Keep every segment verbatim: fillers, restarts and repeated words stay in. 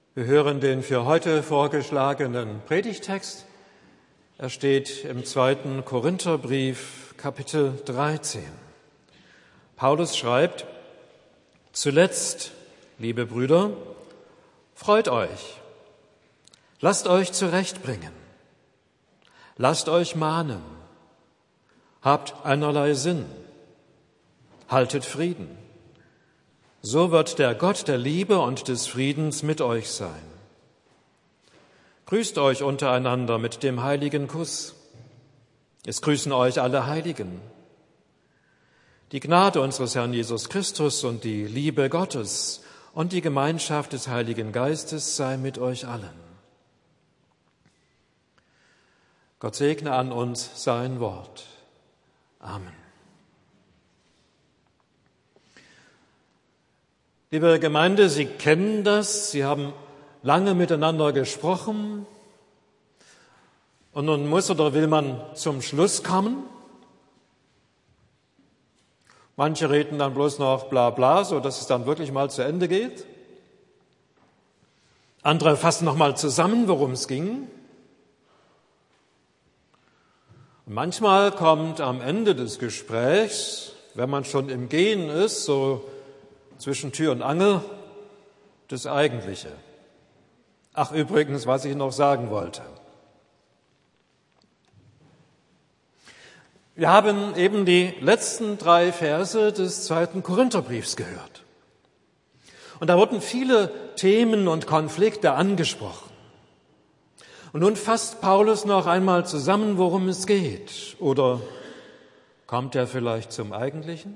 Wir hören den für heute vorgeschlagenen Predigttext. Er steht im zweiten Korintherbrief, Kapitel dreizehn. Paulus schreibt: Zuletzt, liebe Brüder, freut euch, lasst euch zurechtbringen, lasst euch mahnen, habt einerlei Sinn, haltet Frieden. So wird der Gott der Liebe und des Friedens mit euch sein. Grüßt euch untereinander mit dem heiligen Kuss. Es grüßen euch alle Heiligen. Die Gnade unseres Herrn Jesus Christus und die Liebe Gottes und die Gemeinschaft des Heiligen Geistes sei mit euch allen. Gott segne an uns sein Wort. Amen. Liebe Gemeinde, Sie kennen das, Sie haben lange miteinander gesprochen und nun muss oder will man zum Schluss kommen. Manche reden dann bloß noch bla bla, so dass es dann wirklich mal zu Ende geht. Andere fassen noch mal zusammen, worum es ging. Und manchmal kommt am Ende des Gesprächs, wenn man schon im Gehen ist, so zwischen Tür und Angel, das Eigentliche. Ach, übrigens, was ich noch sagen wollte. Wir haben eben die letzten drei Verse des zweiten Korintherbriefs gehört. Und da wurden viele Themen und Konflikte angesprochen. Und nun fasst Paulus noch einmal zusammen, worum es geht. Oder kommt er vielleicht zum Eigentlichen?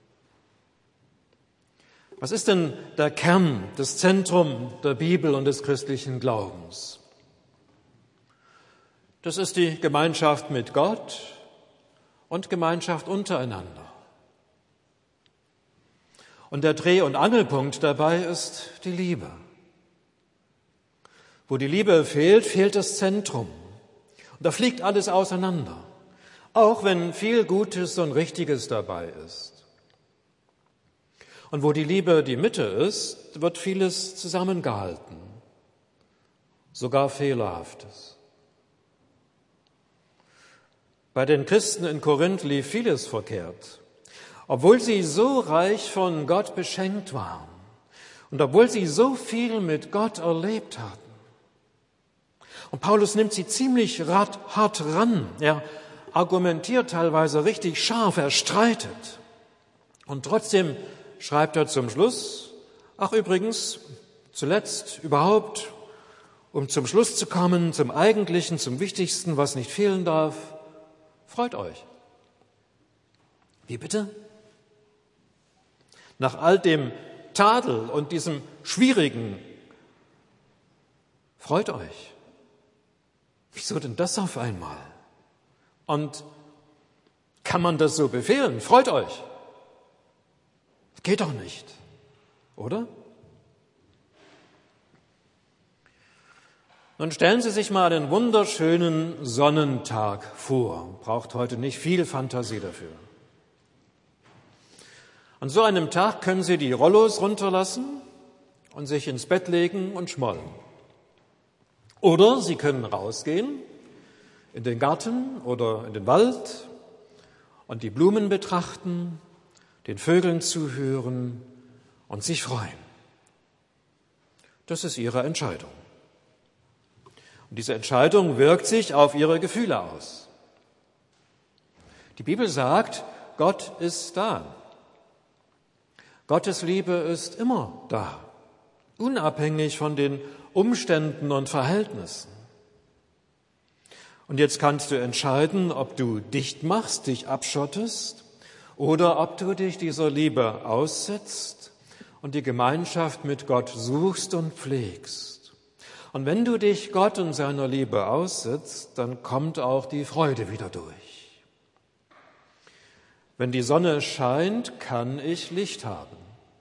Was ist denn der Kern, das Zentrum der Bibel und des christlichen Glaubens? Das ist die Gemeinschaft mit Gott und Gemeinschaft untereinander. Und der Dreh- und Angelpunkt dabei ist die Liebe. Wo die Liebe fehlt, fehlt das Zentrum. Und da fliegt alles auseinander, auch wenn viel Gutes und Richtiges dabei ist. Und wo die Liebe die Mitte ist, wird vieles zusammengehalten, sogar Fehlerhaftes. Bei den Christen in Korinth lief vieles verkehrt, obwohl sie so reich von Gott beschenkt waren und obwohl sie so viel mit Gott erlebt hatten. Und Paulus nimmt sie ziemlich hart ran. Er argumentiert teilweise richtig scharf, er streitet. Und trotzdem schreibt er zum Schluss, ach übrigens, zuletzt überhaupt, um zum Schluss zu kommen, zum Eigentlichen, zum Wichtigsten, was nicht fehlen darf, freut euch. Wie bitte? Nach all dem Tadel und diesem Schwierigen, freut euch. Wieso denn das auf einmal? Und kann man das so befehlen? Freut euch. Geht doch nicht, oder? Nun stellen Sie sich mal einen wunderschönen Sonnentag vor. Braucht heute nicht viel Fantasie dafür. An so einem Tag können Sie die Rollos runterlassen und sich ins Bett legen und schmollen. Oder Sie können rausgehen in den Garten oder in den Wald und die Blumen betrachten, den Vögeln zuhören und sich freuen. Das ist Ihre Entscheidung. Und diese Entscheidung wirkt sich auf Ihre Gefühle aus. Die Bibel sagt, Gott ist da. Gottes Liebe ist immer da, unabhängig von den Umständen und Verhältnissen. Und jetzt kannst du entscheiden, ob du dicht machst, dich abschottest, oder ob du dich dieser Liebe aussetzt und die Gemeinschaft mit Gott suchst und pflegst. Und wenn du dich Gott und seiner Liebe aussetzt, dann kommt auch die Freude wieder durch. Wenn die Sonne scheint, kann ich Licht haben.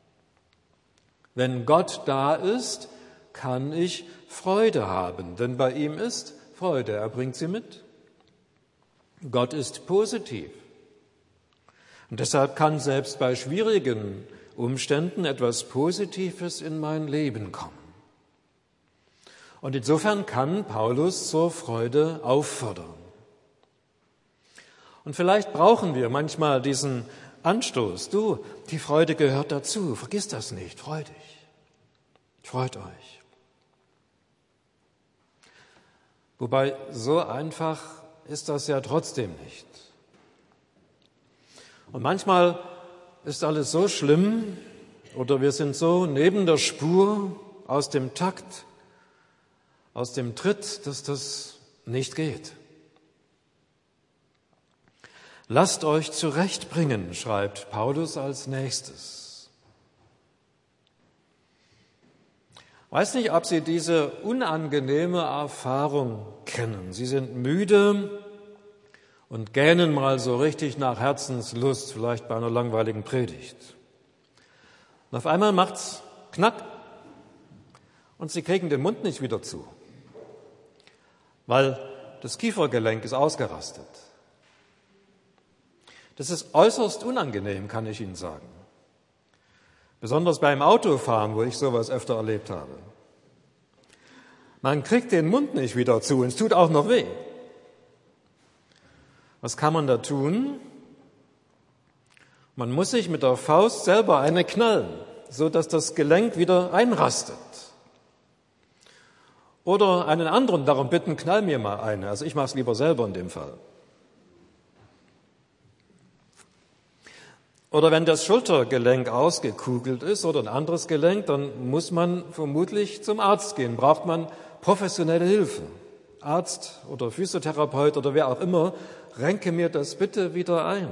Wenn Gott da ist, kann ich Freude haben, denn bei ihm ist Freude, er bringt sie mit. Gott ist positiv. Und deshalb kann selbst bei schwierigen Umständen etwas Positives in mein Leben kommen. Und insofern kann Paulus zur Freude auffordern. Und vielleicht brauchen wir manchmal diesen Anstoß. Du, die Freude gehört dazu. Vergiss das nicht. Freu dich. Freut euch. Wobei, so einfach ist das ja trotzdem nicht. Und manchmal ist alles so schlimm oder wir sind so neben der Spur, aus dem Takt, aus dem Tritt, dass das nicht geht. Lasst euch zurechtbringen, schreibt Paulus als nächstes. Weiß nicht, ob Sie diese unangenehme Erfahrung kennen. Sie sind müde und gähnen mal so richtig nach Herzenslust, vielleicht bei einer langweiligen Predigt. Und auf einmal macht's knack und Sie kriegen den Mund nicht wieder zu, weil das Kiefergelenk ist ausgerastet. Das ist äußerst unangenehm, kann ich Ihnen sagen. Besonders beim Autofahren, wo ich sowas öfter erlebt habe. Man kriegt den Mund nicht wieder zu und es tut auch noch weh. Was kann man da tun? Man muss sich mit der Faust selber eine knallen, so dass das Gelenk wieder einrastet. Oder einen anderen darum bitten, knall mir mal eine. Also ich mache es lieber selber in dem Fall. Oder wenn das Schultergelenk ausgekugelt ist oder ein anderes Gelenk, dann muss man vermutlich zum Arzt gehen, braucht man professionelle Hilfe. Arzt oder Physiotherapeut oder wer auch immer, renke mir das bitte wieder ein.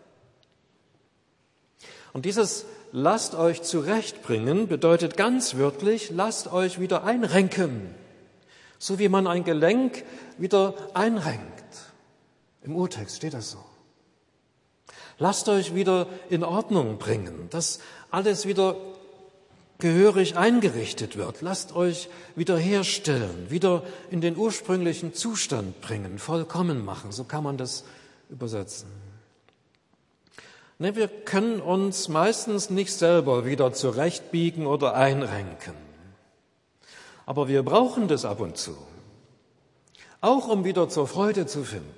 Und dieses lasst euch zurechtbringen bedeutet ganz wörtlich, lasst euch wieder einrenken, so wie man ein Gelenk wieder einrenkt. Im Urtext steht das so. Lasst euch wieder in Ordnung bringen, dass alles wieder gehörig eingerichtet wird. Lasst euch wieder herstellen, wieder in den ursprünglichen Zustand bringen, vollkommen machen. So kann man das übersetzen. Ne, wir können uns meistens nicht selber wieder zurechtbiegen oder einrenken. Aber wir brauchen das ab und zu, auch um wieder zur Freude zu finden.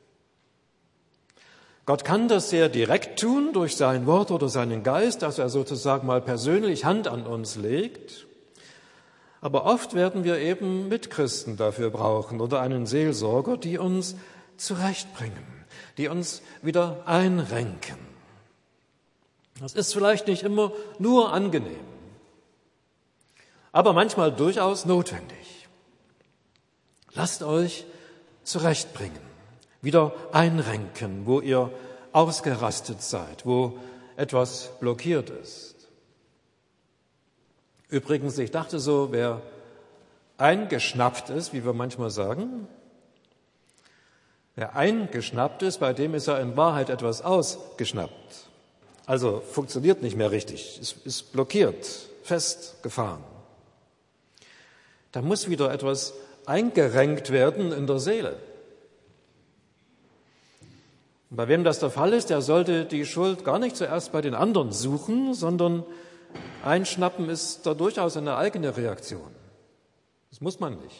Gott kann das sehr direkt tun durch sein Wort oder seinen Geist, dass er sozusagen mal persönlich Hand an uns legt. Aber oft werden wir eben Mitchristen dafür brauchen oder einen Seelsorger, die uns zurechtbringen, die uns wieder einrenken. Das ist vielleicht nicht immer nur angenehm, aber manchmal durchaus notwendig. Lasst euch zurechtbringen. Wieder einrenken, wo ihr ausgerastet seid, wo etwas blockiert ist. Übrigens, ich dachte so, wer eingeschnappt ist, wie wir manchmal sagen, wer eingeschnappt ist, bei dem ist ja in Wahrheit etwas ausgeschnappt. Also funktioniert nicht mehr richtig, es ist blockiert, festgefahren. Da muss wieder etwas eingerenkt werden in der Seele. Und bei wem das der Fall ist, der sollte die Schuld gar nicht zuerst bei den anderen suchen, sondern einschnappen ist da durchaus eine eigene Reaktion. Das muss man nicht.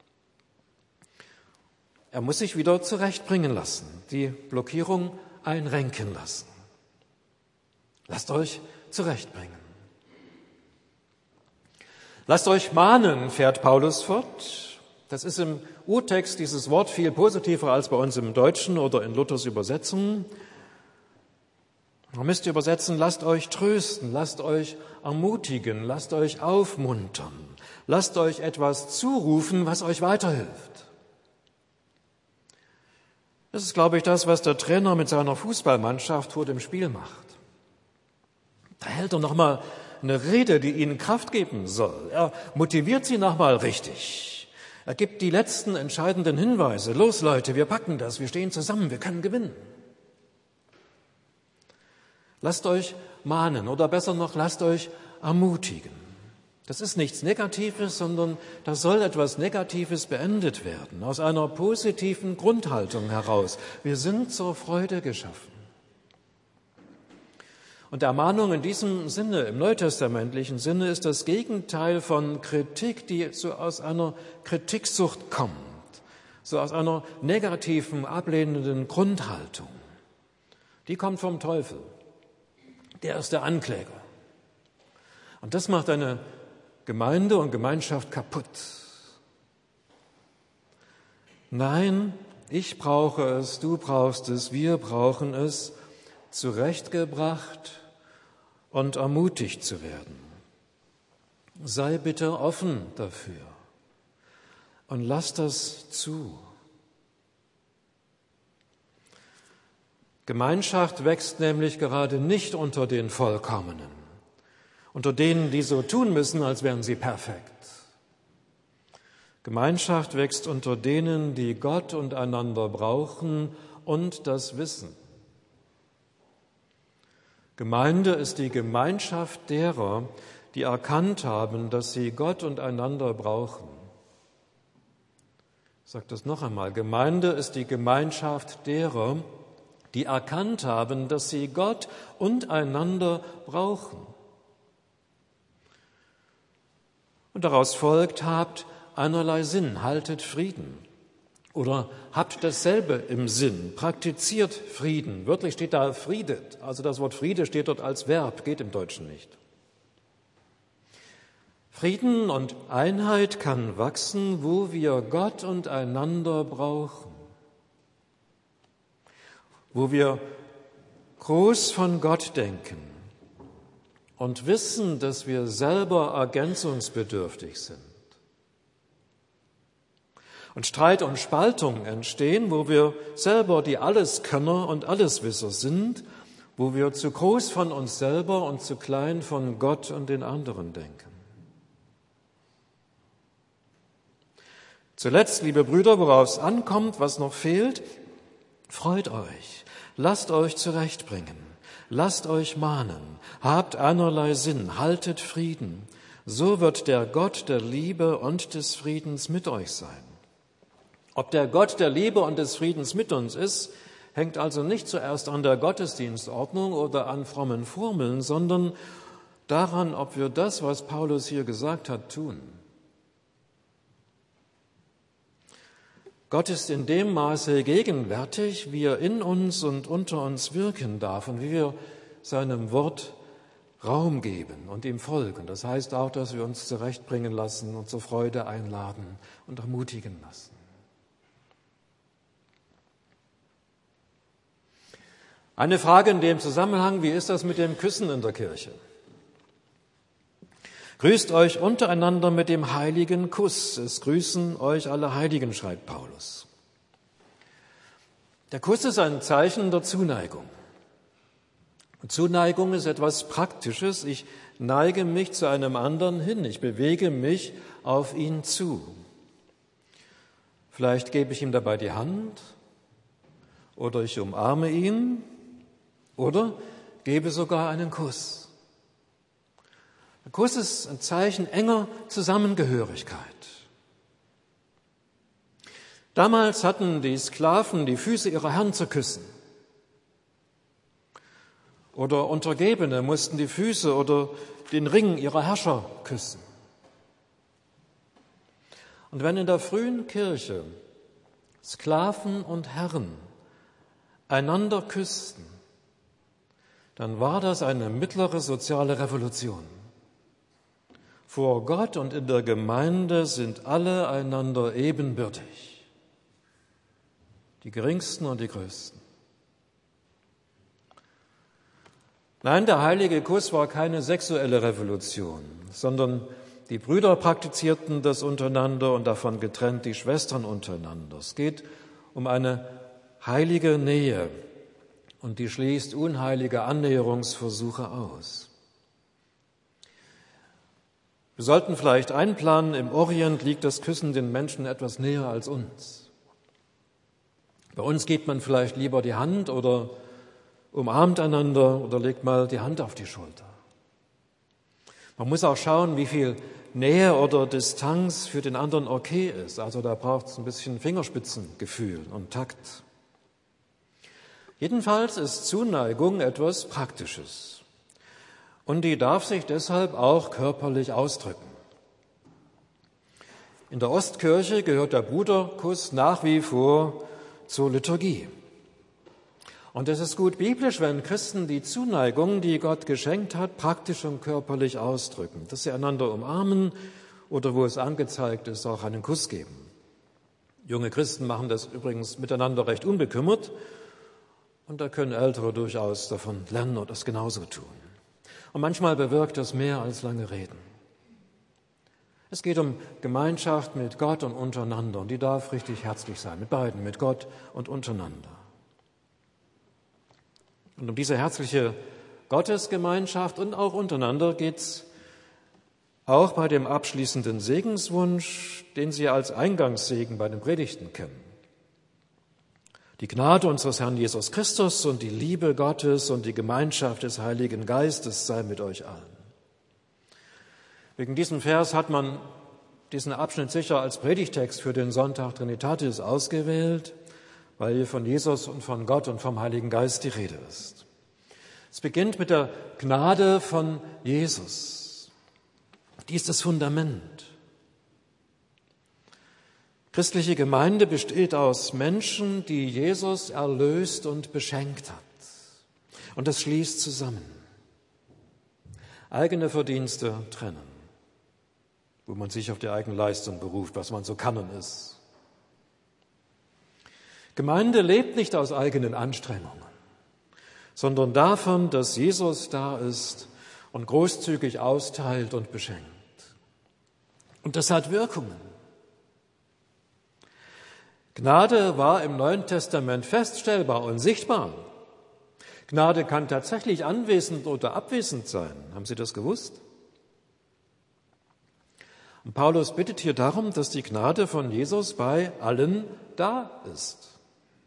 Er muss sich wieder zurechtbringen lassen, die Blockierung einrenken lassen. Lasst euch zurechtbringen. Lasst euch mahnen, fährt Paulus fort. Das ist im Urtext dieses Wort viel positiver als bei uns im Deutschen oder in Luthers Übersetzung. Man müsste übersetzen, lasst euch trösten, lasst euch ermutigen, lasst euch aufmuntern, lasst euch etwas zurufen, was euch weiterhilft. Das ist, glaube ich, das, was der Trainer mit seiner Fußballmannschaft vor dem Spiel macht. Da hält er nochmal eine Rede, die ihnen Kraft geben soll. Er motiviert sie nochmal richtig. Er gibt die letzten entscheidenden Hinweise. Los, Leute, wir packen das, wir stehen zusammen, wir können gewinnen. Lasst euch mahnen oder besser noch, lasst euch ermutigen. Das ist nichts Negatives, sondern da soll etwas Negatives beendet werden, aus einer positiven Grundhaltung heraus. Wir sind zur Freude geschaffen. Und Ermahnung in diesem Sinne, im neutestamentlichen Sinne, ist das Gegenteil von Kritik, die so aus einer Kritiksucht kommt, so aus einer negativen, ablehnenden Grundhaltung. Die kommt vom Teufel. Der ist der Ankläger. Und das macht eine Gemeinde und Gemeinschaft kaputt. Nein, ich brauche es, du brauchst es, wir brauchen es, zurechtgebracht und ermutigt zu werden. Sei bitte offen dafür und lass das zu. Gemeinschaft wächst nämlich gerade nicht unter den Vollkommenen, unter denen, die so tun müssen, als wären sie perfekt. Gemeinschaft wächst unter denen, die Gott und einander brauchen und das wissen. Gemeinde ist die Gemeinschaft derer, die erkannt haben, dass sie Gott und einander brauchen. Ich sage das noch einmal. Gemeinde ist die Gemeinschaft derer, die erkannt haben, dass sie Gott und einander brauchen. Und daraus folgt, habt einerlei Sinn, haltet Frieden. Oder habt dasselbe im Sinn, praktiziert Frieden. Wörtlich steht da friedet, also das Wort Friede steht dort als Verb, geht im Deutschen nicht. Frieden und Einheit kann wachsen, wo wir Gott und einander brauchen. Wo wir groß von Gott denken und wissen, dass wir selber ergänzungsbedürftig sind. Und Streit und Spaltung entstehen, wo wir selber die Alleskönner und Alleswisser sind, wo wir zu groß von uns selber und zu klein von Gott und den anderen denken. Zuletzt, liebe Brüder, worauf es ankommt, was noch fehlt, freut euch, lasst euch zurechtbringen, lasst euch mahnen, habt einerlei Sinn, haltet Frieden. So wird der Gott der Liebe und des Friedens mit euch sein. Ob der Gott der Liebe und des Friedens mit uns ist, hängt also nicht zuerst an der Gottesdienstordnung oder an frommen Formeln, sondern daran, ob wir das, was Paulus hier gesagt hat, tun. Gott ist in dem Maße gegenwärtig, wie er in uns und unter uns wirken darf und wie wir seinem Wort Raum geben und ihm folgen. Das heißt auch, dass wir uns zurechtbringen lassen und zur Freude einladen und ermutigen lassen. Eine Frage in dem Zusammenhang, wie ist das mit dem Küssen in der Kirche? Grüßt euch untereinander mit dem heiligen Kuss. Es grüßen euch alle Heiligen, schreibt Paulus. Der Kuss ist ein Zeichen der Zuneigung. Und Zuneigung ist etwas Praktisches. Ich neige mich zu einem anderen hin. Ich bewege mich auf ihn zu. Vielleicht gebe ich ihm dabei die Hand oder ich umarme ihn oder gebe sogar einen Kuss. Der Kuss ist ein Zeichen enger Zusammengehörigkeit. Damals hatten die Sklaven die Füße ihrer Herren zu küssen. Oder Untergebene mussten die Füße oder den Ring ihrer Herrscher küssen. Und wenn in der frühen Kirche Sklaven und Herren einander küssten, dann war das eine mittlere soziale Revolution. Vor Gott und in der Gemeinde sind alle einander ebenbürtig, die Geringsten und die Größten. Nein, der heilige Kuss war keine sexuelle Revolution, sondern die Brüder praktizierten das untereinander und davon getrennt die Schwestern untereinander. Es geht um eine heilige Nähe und die schließt unheilige Annäherungsversuche aus. Wir sollten vielleicht einplanen, im Orient liegt das Küssen den Menschen etwas näher als uns. Bei uns gibt man vielleicht lieber die Hand oder umarmt einander oder legt mal die Hand auf die Schulter. Man muss auch schauen, wie viel Nähe oder Distanz für den anderen okay ist. Also da braucht es ein bisschen Fingerspitzengefühl und Takt. Jedenfalls ist Zuneigung etwas Praktisches. Und die darf sich deshalb auch körperlich ausdrücken. In der Ostkirche gehört der Bruderkuss nach wie vor zur Liturgie. Und es ist gut biblisch, wenn Christen die Zuneigung, die Gott geschenkt hat, praktisch und körperlich ausdrücken, dass sie einander umarmen oder, wo es angezeigt ist, auch einen Kuss geben. Junge Christen machen das übrigens miteinander recht unbekümmert und da können Ältere durchaus davon lernen und das genauso tun. Und manchmal bewirkt das mehr als lange Reden. Es geht um Gemeinschaft mit Gott und untereinander und die darf richtig herzlich sein, mit beiden, mit Gott und untereinander. Und um diese herzliche Gottesgemeinschaft und auch untereinander geht es auch bei dem abschließenden Segenswunsch, den Sie als Eingangssegen bei den Predigten kennen. Die Gnade unseres Herrn Jesus Christus und die Liebe Gottes und die Gemeinschaft des Heiligen Geistes sei mit euch allen. Wegen diesem Vers hat man diesen Abschnitt sicher als Predigtext für den Sonntag Trinitatis ausgewählt, weil hier von Jesus und von Gott und vom Heiligen Geist die Rede ist. Es beginnt mit der Gnade von Jesus. Die ist das Fundament. Christliche Gemeinde besteht aus Menschen, die Jesus erlöst und beschenkt hat. Und das schließt zusammen. Eigene Verdienste trennen, wo man sich auf die eigene Leistung beruft, was man so kann und ist. Gemeinde lebt nicht aus eigenen Anstrengungen, sondern davon, dass Jesus da ist und großzügig austeilt und beschenkt. Und das hat Wirkungen. Gnade war im Neuen Testament feststellbar und sichtbar. Gnade kann tatsächlich anwesend oder abwesend sein. Haben Sie das gewusst? Und Paulus bittet hier darum, dass die Gnade von Jesus bei allen da ist.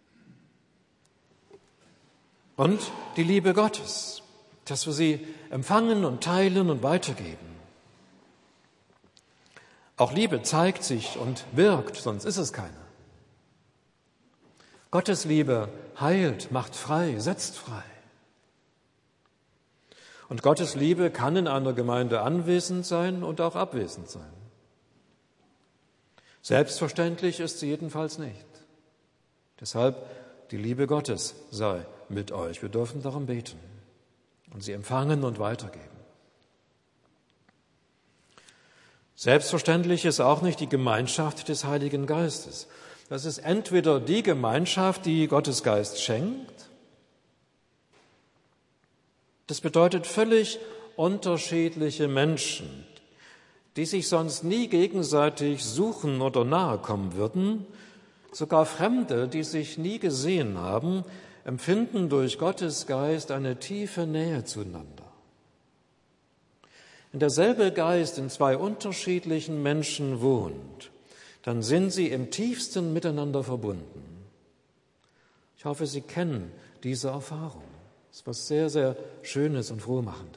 Und die Liebe Gottes, dass wir sie empfangen und teilen und weitergeben. Auch Liebe zeigt sich und wirkt, sonst ist es keine. Gottes Liebe heilt, macht frei, setzt frei. Und Gottes Liebe kann in einer Gemeinde anwesend sein und auch abwesend sein. Selbstverständlich ist sie jedenfalls nicht. Deshalb die Liebe Gottes sei mit euch. Wir dürfen darum beten und sie empfangen und weitergeben. Selbstverständlich ist auch nicht die Gemeinschaft des Heiligen Geistes. Das ist entweder die Gemeinschaft, die Gottes Geist schenkt. Das bedeutet völlig unterschiedliche Menschen, die sich sonst nie gegenseitig suchen oder nahe kommen würden. Sogar Fremde, die sich nie gesehen haben, empfinden durch Gottes Geist eine tiefe Nähe zueinander. Wenn derselbe Geist in zwei unterschiedlichen Menschen wohnt, dann sind sie im tiefsten miteinander verbunden. Ich hoffe, Sie kennen diese Erfahrung. Das ist was sehr, sehr Schönes und Frohmachendes.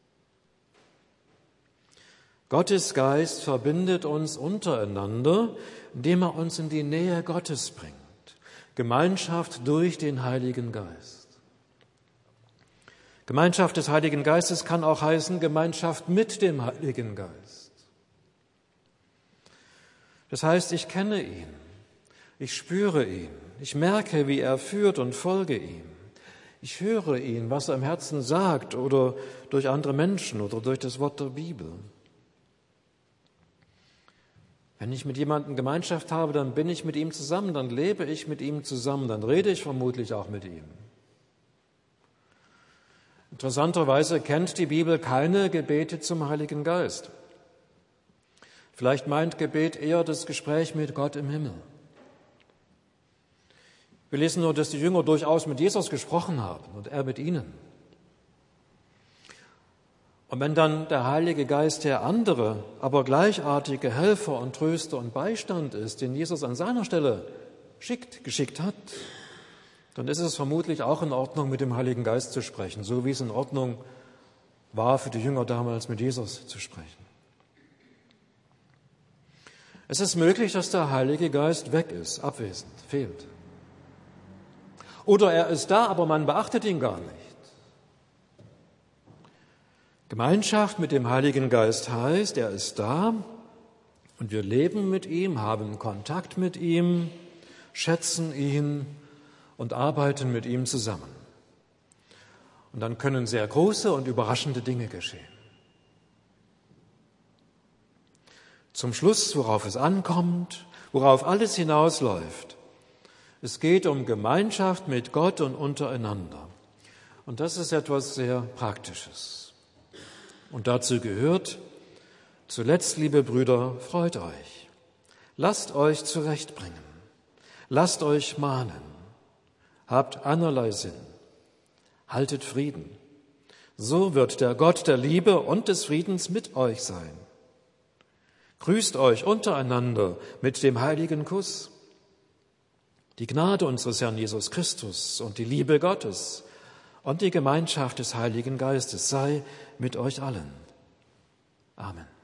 Gottes Geist verbindet uns untereinander, indem er uns in die Nähe Gottes bringt. Gemeinschaft durch den Heiligen Geist. Gemeinschaft des Heiligen Geistes kann auch heißen Gemeinschaft mit dem Heiligen Geist. Das heißt, ich kenne ihn, ich spüre ihn, ich merke, wie er führt und folge ihm. Ich höre ihn, was er im Herzen sagt oder durch andere Menschen oder durch das Wort der Bibel. Wenn ich mit jemandem Gemeinschaft habe, dann bin ich mit ihm zusammen, dann lebe ich mit ihm zusammen, dann rede ich vermutlich auch mit ihm. Interessanterweise kennt die Bibel keine Gebete zum Heiligen Geist. Vielleicht meint Gebet eher das Gespräch mit Gott im Himmel. Wir lesen nur, dass die Jünger durchaus mit Jesus gesprochen haben und er mit ihnen. Und wenn dann der Heilige Geist der andere, aber gleichartige Helfer und Tröster und Beistand ist, den Jesus an seiner Stelle schickt, geschickt hat, dann ist es vermutlich auch in Ordnung, mit dem Heiligen Geist zu sprechen, so wie es in Ordnung war für die Jünger damals, mit Jesus zu sprechen. Es ist möglich, dass der Heilige Geist weg ist, abwesend, fehlt. Oder er ist da, aber man beachtet ihn gar nicht. Gemeinschaft mit dem Heiligen Geist heißt, er ist da und wir leben mit ihm, haben Kontakt mit ihm, schätzen ihn und arbeiten mit ihm zusammen. Und dann können sehr große und überraschende Dinge geschehen. Zum Schluss, worauf es ankommt, worauf alles hinausläuft. Es geht um Gemeinschaft mit Gott und untereinander. Und das ist etwas sehr Praktisches. Und dazu gehört, zuletzt, liebe Brüder, freut euch. Lasst euch zurechtbringen. Lasst euch mahnen. Habt einerlei Sinn. Haltet Frieden. So wird der Gott der Liebe und des Friedens mit euch sein. Grüßt euch untereinander mit dem heiligen Kuss. Die Gnade unseres Herrn Jesus Christus und die Liebe Gottes und die Gemeinschaft des Heiligen Geistes sei mit euch allen. Amen.